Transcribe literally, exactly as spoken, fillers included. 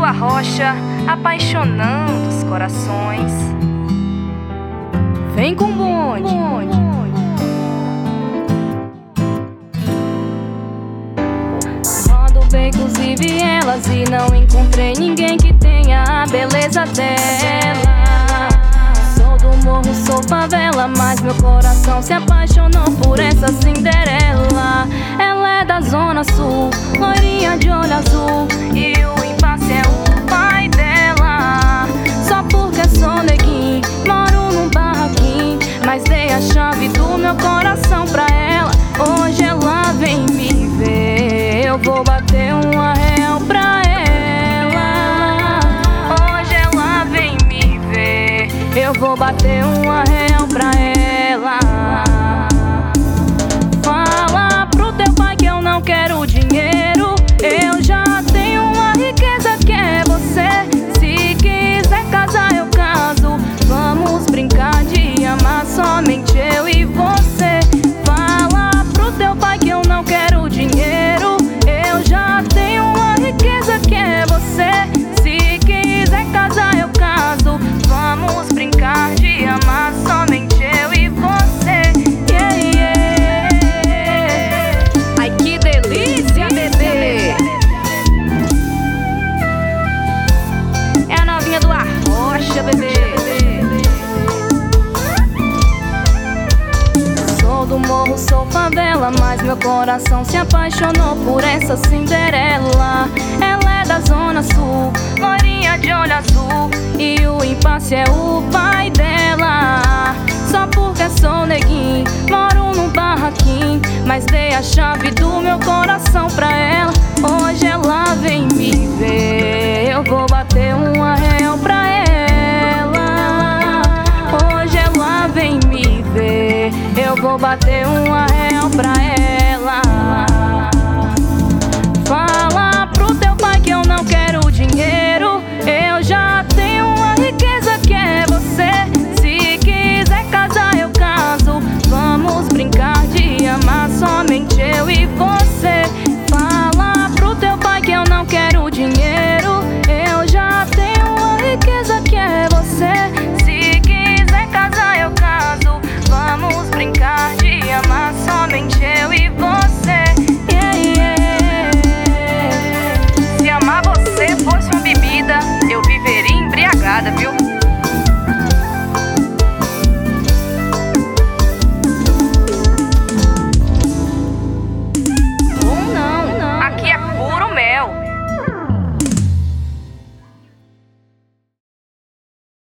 Arrocha, apaixonando os corações. Vem com bonde. Ando bem, inclusive elas, e não encontrei ninguém que tenha a beleza dela. Sou do morro, sou favela, mas meu coração se apaixonou por essa Cinderela. Ela é da Zona Sul, loirinha de olho azul, e o impasse é o pai dela. Só porque sou neguinho, moro num barraquinho, mas dei a chave do meu coração pra ela. Hoje ela vem me ver, eu vou bater um arreal pra ela. Hoje ela vem me ver, eu vou bater um arreal pra ela. Fala pro teu pai que eu não quero dinheiro, eu já tenho uma riqueza que é você. Se quiser casar eu caso, vamos brincar de amar somente eu e você. Fala pro teu pai que eu não quero dinheiro, eu já tenho uma riqueza que é você. Se quiser casar eu caso, vamos brincar de amar somente eu e você. Yeah, yeah. Ai que delícia, bebê. É a novinha do Arrocha, bebê. Sou do morro, sou favela, mas meu coração se apaixonou por essa Cinderela. Ela é da Zona Sul, loirinha de olho azul, e o impasse é o pai dela. Só porque sou neguinho, moro num barraquinho, mas dei a chave do meu coração pra ela. Hoje ela vem me ver, eu vou bater um arreal pra ela. Hoje ela vem me ver, eu vou bater